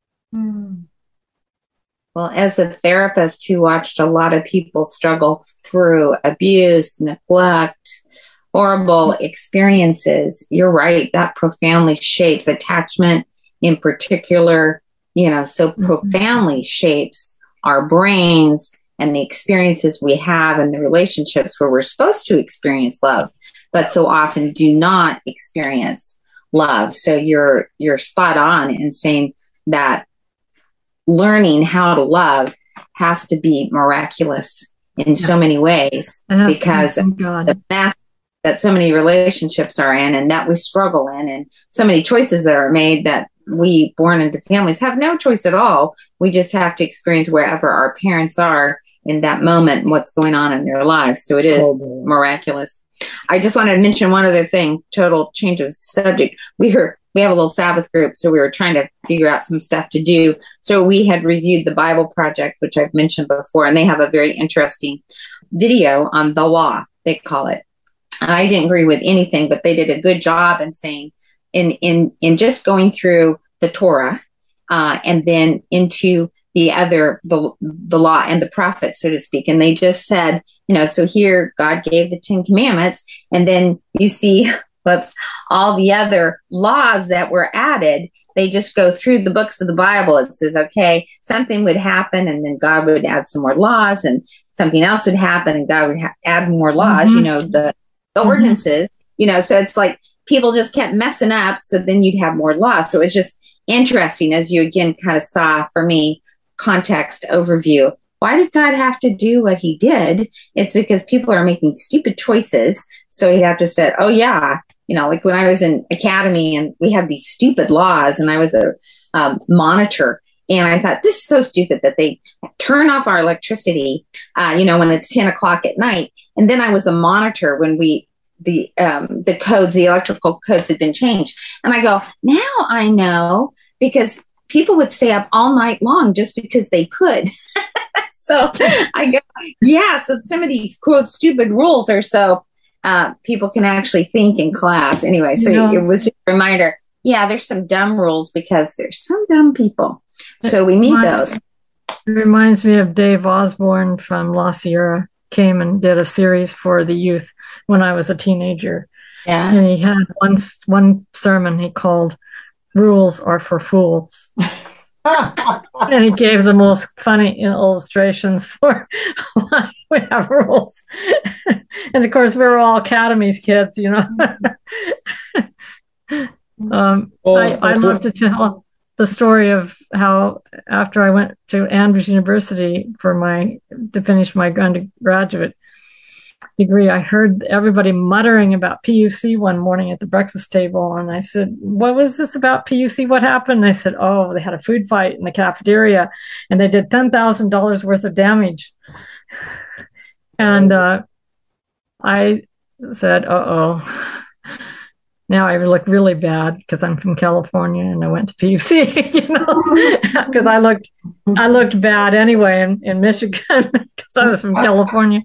Well, as a therapist who watched a lot of people struggle through abuse, neglect, horrible experiences, you're right, that profoundly shapes attachment in particular, so profoundly shapes our brains and the experiences we have and the relationships where we're supposed to experience love, but so often do not experience love. So you're spot on in saying that learning how to love has to be miraculous in so many ways, because the mess that so many relationships are in and that we struggle in, and so many choices that are made that we born into families have no choice at all. We just have to experience wherever our parents are in that moment and what's going on in their lives. So it is miraculous. I just wanted to mention one other thing, total change of subject. We have a little Sabbath group, so we were trying to figure out some stuff to do. So we had reviewed the Bible Project, which I've mentioned before, and they have a very interesting video on the law, they call it. And I didn't agree with anything, but they did a good job in saying, in just going through the Torah, and then into the law and the prophets, so to speak. And they just said, so here God gave the 10 Commandments, and then you see, all the other laws that were added. They just go through the books of the Bible. It says, okay, something would happen, and then God would add some more laws, and something else would happen, and God would add more laws, the ordinances, so it's like people just kept messing up. So then you'd have more laws. So it's just interesting, as you again kind of saw for me, context overview, why did God have to do what he did? It's because people are making stupid choices. So he'd have to say, oh yeah, like when I was in academy and we had these stupid laws and I was a monitor. And I thought, this is so stupid that they turn off our electricity, when it's 10 o'clock at night. And then I was a monitor when the electrical codes had been changed. And I go, now I know, because people would stay up all night long just because they could. So I go, yeah, so some of these quote stupid rules are so people can actually think in class. Anyway, so it was just a reminder. Yeah, there's some dumb rules because there's some dumb people. So we need those. It reminds me of Dave Osborne from La Sierra, came and did a series for the youth when I was a teenager. Yeah. And he had one sermon he called Rules Are for Fools. And he gave the most funny illustrations for why we have rules. And of course, we were all academies kids, I love to tell the story of how after I went to Andrews University to finish my undergraduate degree, I heard everybody muttering about PUC one morning at the breakfast table. And I said, what was this about PUC? What happened? And they said, oh, they had a food fight in the cafeteria and they did $10,000 worth of damage. And I said, uh-oh. Now I look really bad because I'm from California and I went to PUC, because I looked bad anyway in Michigan because I was from California.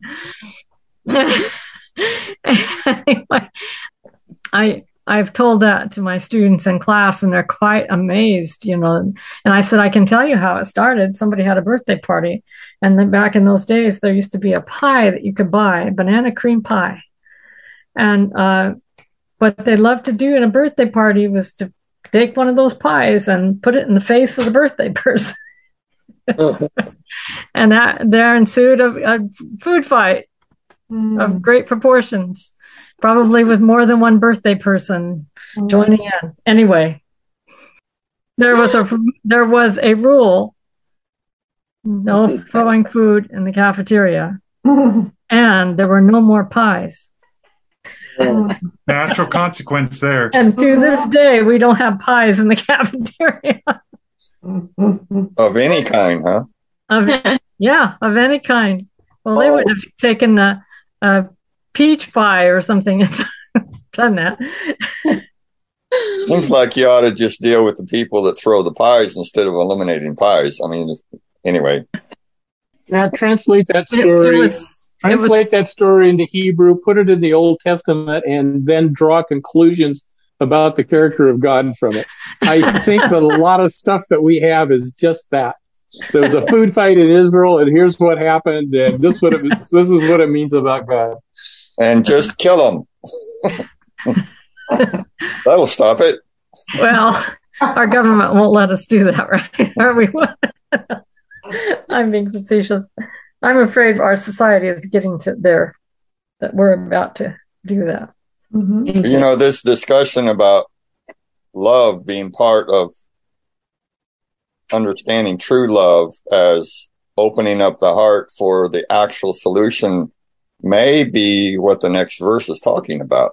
Anyway, I've told that to my students in class and they're quite amazed, and I said, I can tell you how it started. Somebody had a birthday party, and then back in those days, there used to be a pie that you could buy, a banana cream pie. And what they loved to do in a birthday party was to take one of those pies and put it in the face of the birthday person. And there ensued a food fight of great proportions, probably with more than one birthday person joining in. Anyway, there was a rule: no throwing food in the cafeteria, and there were no more pies. Natural consequence there. And to this day, we don't have pies in the cafeteria. Of any kind, huh? Of any kind. Well, they would have taken a peach pie or something and done that. Seems like you ought to just deal with the people that throw the pies instead of eliminating pies. I mean, anyway. Now translate that story. Translate that story into Hebrew, put it in the Old Testament, and then draw conclusions about the character of God from it. I think that a lot of stuff that we have is just that. There was a food fight in Israel, and here's what happened, and this is what it means about God. And just kill them. That'll stop it. Well, our government won't let us do that, right? Or we would. I'm being facetious. I'm afraid our society is getting to there, that we're about to do that. Mm-hmm. This discussion about love being part of understanding true love as opening up the heart for the actual solution may be what the next verse is talking about.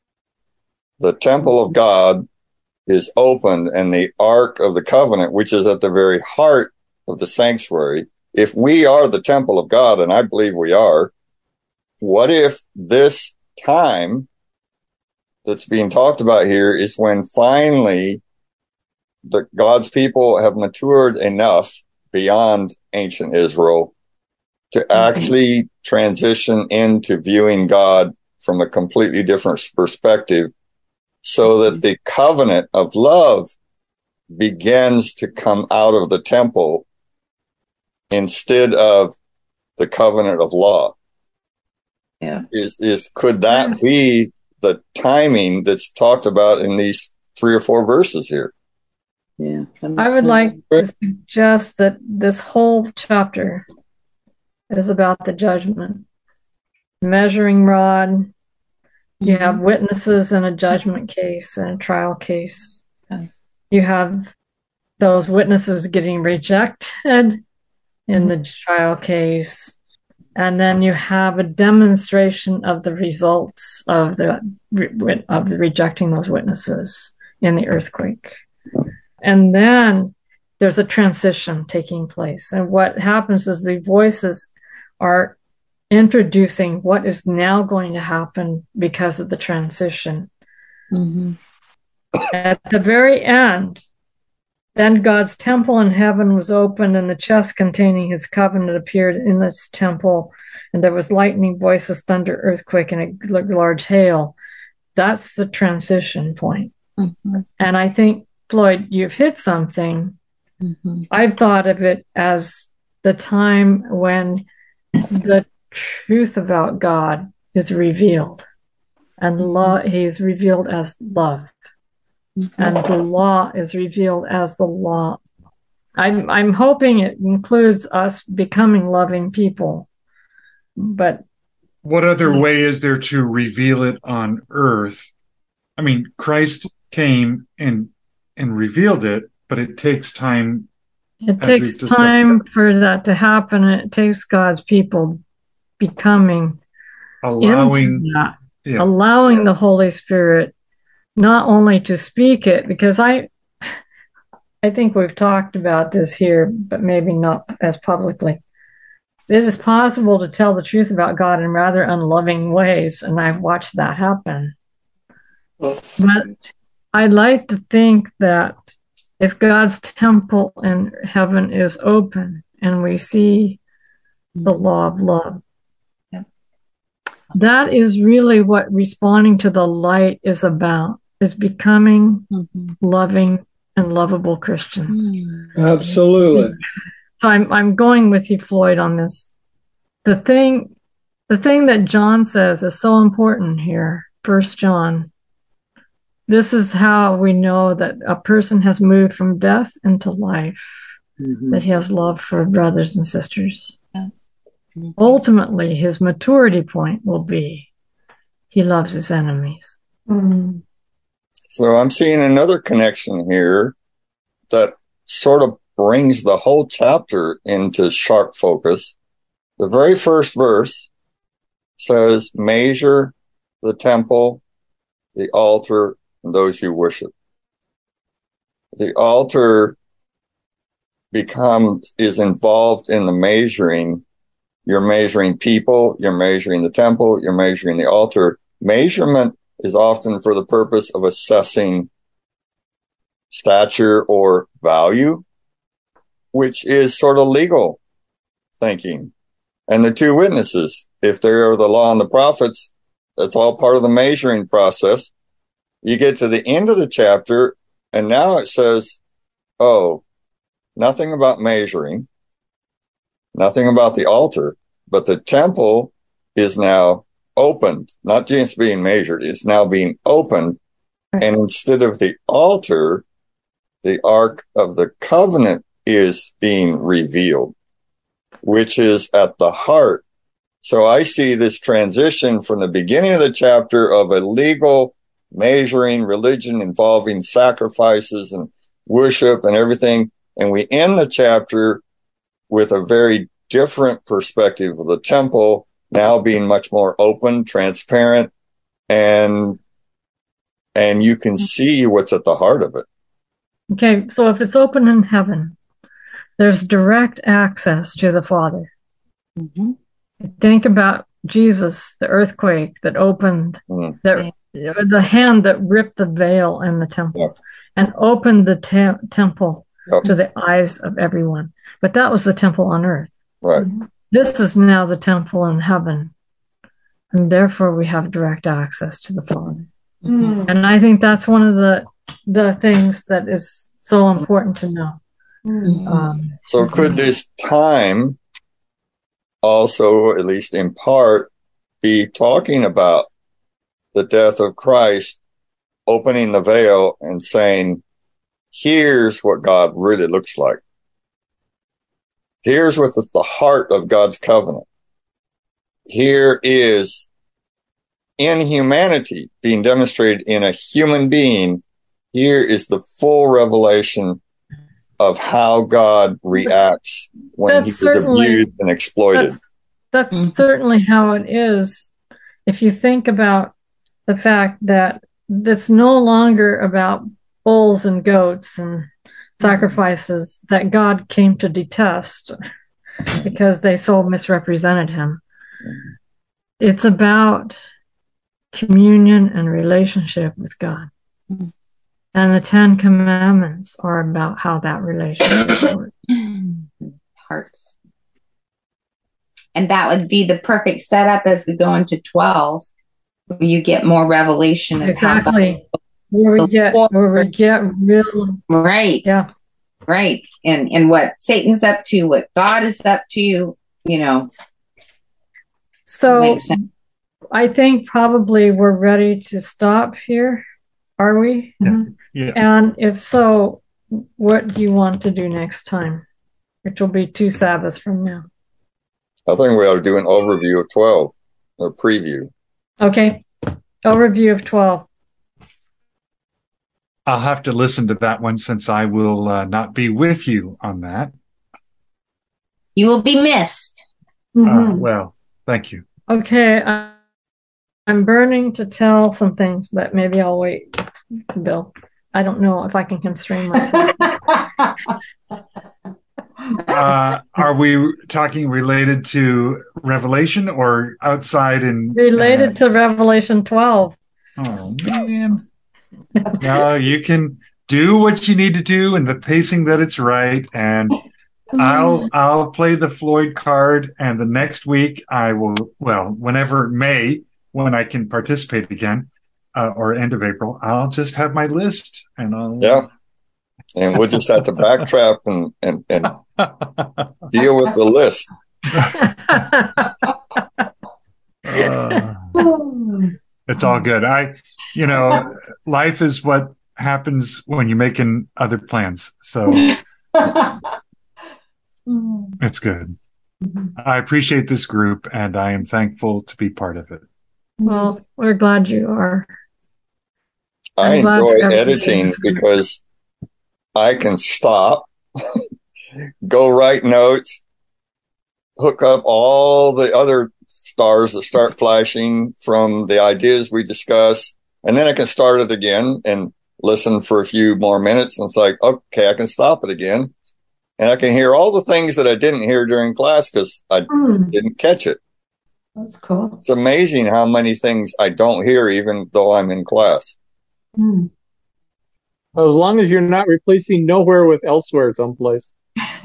The temple of God is opened and the Ark of the Covenant, which is at the very heart of the sanctuary. If we are the temple of God, and I believe we are, what if this time that's being talked about here is when finally God's people have matured enough beyond ancient Israel to actually transition into viewing God from a completely different perspective, so that the covenant of love begins to come out of the temple instead of the covenant of law. Yeah. Could that be the timing that's talked about in these 3 or 4 verses here? Yeah. I would like to suggest that this whole chapter is about the judgment. Measuring rod. You have witnesses in a judgment case and a trial case. Yes. You have those witnesses getting rejected. in the trial case. And then you have a demonstration of the results of the rejecting those witnesses in the earthquake. And then there's a transition taking place. And what happens is the voices are introducing what is now going to happen because of the transition. Mm-hmm. At the very end, then God's temple in heaven was opened, and the chest containing his covenant appeared in this temple, and there was lightning, voices, thunder, earthquake, and a large hail. That's the transition point. Mm-hmm. And I think, Floyd, you've hit something. Mm-hmm. I've thought of it as the time when the truth about God is revealed, and he's revealed as love. Mm-hmm. And the law is revealed as the law. I'm hoping it includes us becoming loving people. But what other way is there to reveal it on earth? I mean, Christ came and revealed it, but it takes time. It takes time for that to happen. It takes God's people becoming allowing the Holy Spirit not only to speak it, because I think we've talked about this here, but maybe not as publicly. It is possible to tell the truth about God in rather unloving ways, and I've watched that happen. But I'd like to think that if God's temple in heaven is open and we see the law of love, that is really what responding to the light is about. Is becoming loving and lovable Christians. Absolutely. So I'm going with you, Floyd, on this. The thing that John says is so important here. 1 John. This is how we know that a person has moved from death into life. Mm-hmm. That he has love for brothers and sisters. Mm-hmm. Ultimately, his maturity point will be he loves his enemies. Mm-hmm. So I'm seeing another connection here that sort of brings the whole chapter into sharp focus. The very first verse says, measure the temple, the altar, and those who worship. The altar is involved in the measuring. You're measuring people, you're measuring the temple, you're measuring the altar. Measurement is often for the purpose of assessing stature or value, which is sort of legal thinking. And the two witnesses, if they are the law and the prophets, that's all part of the measuring process. You get to the end of the chapter, and now it says, nothing about measuring, nothing about the altar, but the temple is now opened, not just being measured, it's now being opened. And instead of the altar, the Ark of the Covenant is being revealed, which is at the heart. So I see this transition from the beginning of the chapter of a legal measuring religion involving sacrifices and worship and everything. And we end the chapter with a very different perspective of the temple now being much more open, transparent, and you can see what's at the heart of it. Okay, so if it's open in heaven, there's direct access to the Father. Mm-hmm. Think about Jesus, the earthquake that opened, the hand that ripped the veil in the temple and opened the temple to the eyes of everyone. But that was the temple on earth. Right. This is now the temple in heaven, and therefore we have direct access to the Father. Mm. And I think that's one of the things that is so important to know. So could this time also, at least in part, be talking about the death of Christ, opening the veil and saying, here's what God really looks like. Here's what is the heart of God's covenant. Here is inhumanity being demonstrated in a human being. Here is the full revelation of how God reacts when he was abused and exploited. That's certainly how it is. If you think about the fact that it's no longer about bulls and goats and sacrifices that God came to detest because they so misrepresented him. It's about communion and relationship with God. And the 10 Commandments are about how that relationship works. Hearts. And that would be the perfect setup as we go into 12, where you get more revelation of exactly where we get real right. Yeah. Right. And what Satan's up to, what God is up to, you know. So I think probably we're ready to stop here. Are we? Yeah. Yeah. And if so, what do you want to do next time? Which will be 2 Sabbaths from now. I think we ought to do an overview of 12, or preview. Okay. Overview of 12. I'll have to listen to that one since I will not be with you on that. You will be missed. Well, thank you. Okay. I'm burning to tell some things, but maybe I'll wait, Bill. I don't know if I can constrain myself. Are we talking related to Revelation or outside in... Related to Revelation 12. Oh, man. No, you can do what you need to do in the pacing that it's right, and I'll play the Floyd card, and the next week I will, well, whenever May, when I can participate again, or end of April, I'll just have my list, and I'll... Yeah, and we'll just have to backtrack and deal with the list. It's all good. Life is what happens when you're making other plans. So it's good. I appreciate this group, and I am thankful to be part of it. Well, we're glad you are. I enjoy editing because I can stop, go write notes, hook up all the other stars that start flashing from the ideas we discuss, and then I can start it again and listen for a few more minutes, and it's like, okay, I can stop it again, and I can hear all the things that I didn't hear during class because I didn't catch it. That's cool. It's amazing how many things I don't hear even though I'm in class. Well, as long as you're not replacing nowhere with elsewhere someplace.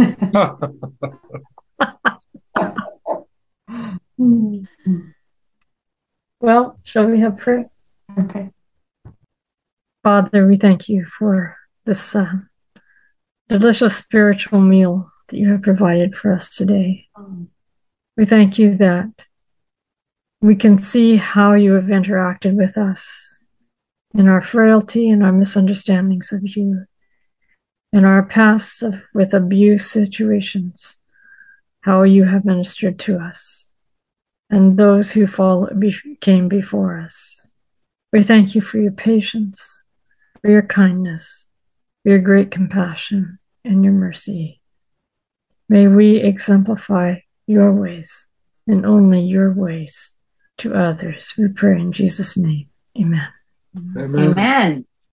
Well, shall we have prayer? Okay. Father, we thank you for this delicious spiritual meal that you have provided for us today. We thank you that we can see how you have interacted with us in our frailty and our misunderstandings of you, in our past with abuse situations, how you have ministered to us, and those who came before us. We thank you for your patience, for your kindness, for your great compassion, and your mercy. May we exemplify your ways and only your ways to others. We pray in Jesus' name. Amen. Amen.